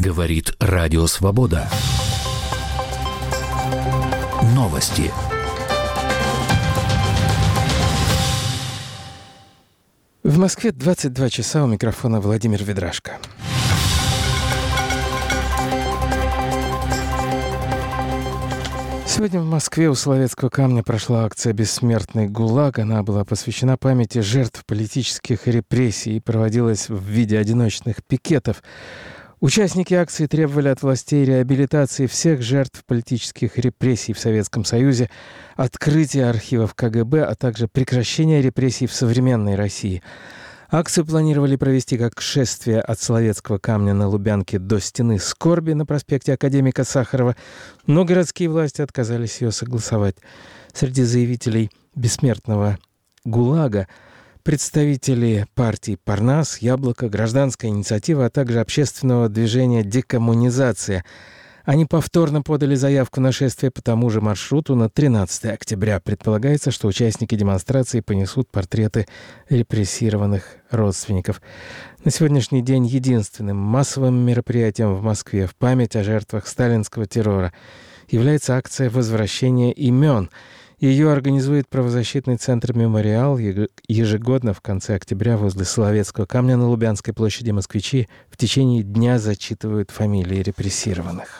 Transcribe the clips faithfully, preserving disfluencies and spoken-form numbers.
Говорит Радио Свобода. Новости. В Москве двадцать два часа, у микрофона Владимир Ведрашко. Сегодня в Москве у Соловецкого камня прошла акция «Бессмертный ГУЛАГ». Она была посвящена памяти жертв политических репрессий и проводилась в виде одиночных пикетов. Участники акции требовали от властей реабилитации всех жертв политических репрессий в Советском Союзе, открытия архивов КГБ, а также прекращения репрессий в современной России. Акцию планировали провести как шествие от Соловецкого камня на Лубянке до Стены скорби на проспекте Академика Сахарова, но городские власти отказались ее согласовать. Среди заявителей «Бессмертного ГУЛАГа» представители партий «Парнас», «Яблоко», «Гражданская инициатива», а также общественного движения «Декоммунизация». Они повторно подали заявку на шествие по тому же маршруту на тринадцатое октября. Предполагается, что участники демонстрации понесут портреты репрессированных родственников. На сегодняшний день единственным массовым мероприятием в Москве в память о жертвах сталинского террора является акция возвращения имен. Ее организует правозащитный центр «Мемориал». Ежегодно в конце октября возле Соловецкого камня на Лубянской площади москвичи в течение дня зачитывают фамилии репрессированных.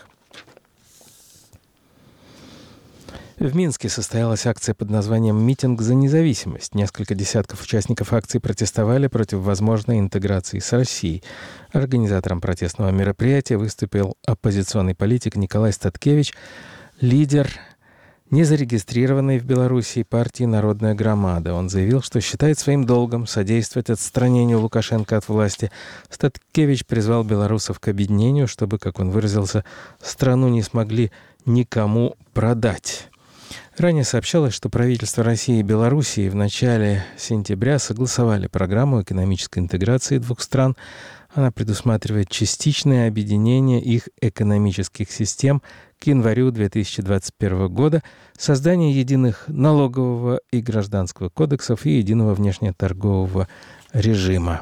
В Минске состоялась акция под названием «Митинг за независимость». Несколько десятков участников акции протестовали против возможной интеграции с Россией. Организатором протестного мероприятия выступил оппозиционный политик Николай Статкевич, лидер незарегистрированной в Белоруссии партии «Народная громада». Он заявил, что считает своим долгом содействовать отстранению Лукашенко от власти. Статкевич призвал белорусов к объединению, чтобы, как он выразился, страну не смогли никому продать. Ранее сообщалось, что правительства России и Белоруссии в начале сентября согласовали программу экономической интеграции двух стран. Она предусматривает частичное объединение их экономических систем к январю две тысячи двадцать первого года, создание единых налогового и гражданского кодексов и единого внешнеторгового режима.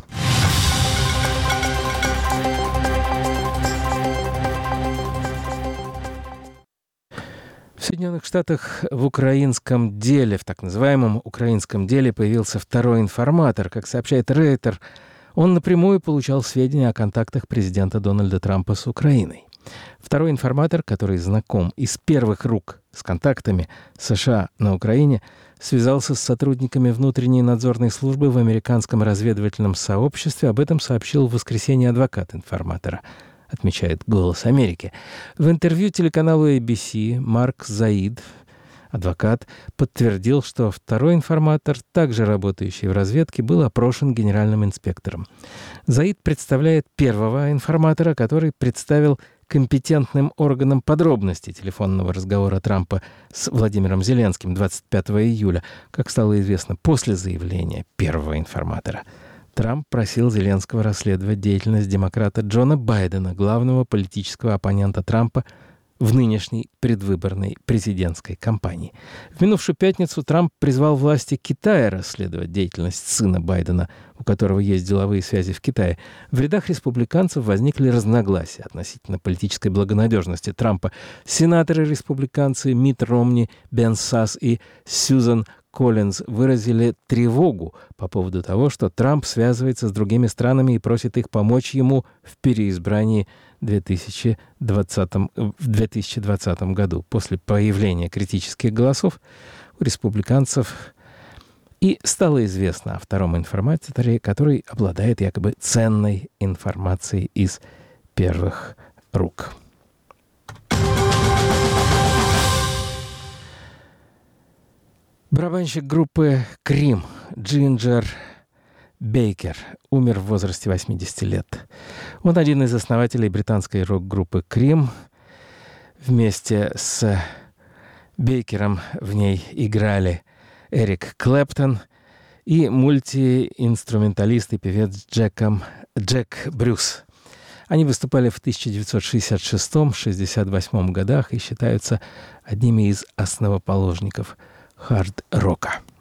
В Соединенных Штатах в украинском деле, в так называемом украинском деле, появился второй информатор. Как сообщает Рейтер, он напрямую получал сведения о контактах президента Дональда Трампа с Украиной. Второй информатор, который знаком из первых рук с контактами США на Украине, связался с сотрудниками внутренней надзорной службы в американском разведывательном сообществе. Об этом сообщил в воскресенье адвокат информатора, отмечает «Голос Америки». В интервью телеканалу эй би си Марк Заид, адвокат, подтвердил, что второй информатор, также работающий в разведке, был опрошен генеральным инспектором. Заид представляет первого информатора, который представил компетентным органам подробности телефонного разговора Трампа с Владимиром Зеленским двадцать пятого июля, как стало известно после заявления первого информатора. Трамп просил Зеленского расследовать деятельность демократа Джона Байдена, главного политического оппонента Трампа в нынешней предвыборной президентской кампании. В минувшую пятницу Трамп призвал власти Китая расследовать деятельность сына Байдена, у которого есть деловые связи в Китае. В рядах республиканцев возникли разногласия относительно политической благонадежности Трампа. Сенаторы-республиканцы Митт Ромни, Бен Сасс и Сьюзан Коллинз выразили тревогу по поводу того, что Трамп связывается с другими странами и просит их помочь ему в переизбрании в две тысячи двадцатом, в две тысячи двадцатом году. После появления критических голосов у республиканцев и стало известно о втором информаторе, который обладает якобы ценной информацией из первых рук. Барабанщик группы «Крим» Джинджер Бейкер умер в возрасте восьмидесяти лет. Он один из основателей британской рок-группы «Крим». Вместе с Бейкером в ней играли Эрик Клэптон и мультиинструменталист и певец Джеком, Джек Брюс. Они выступали в тысяча девятьсот шестьдесят шестом — шестьдесят восьмом годах и считаются одними из основоположников хард-рока.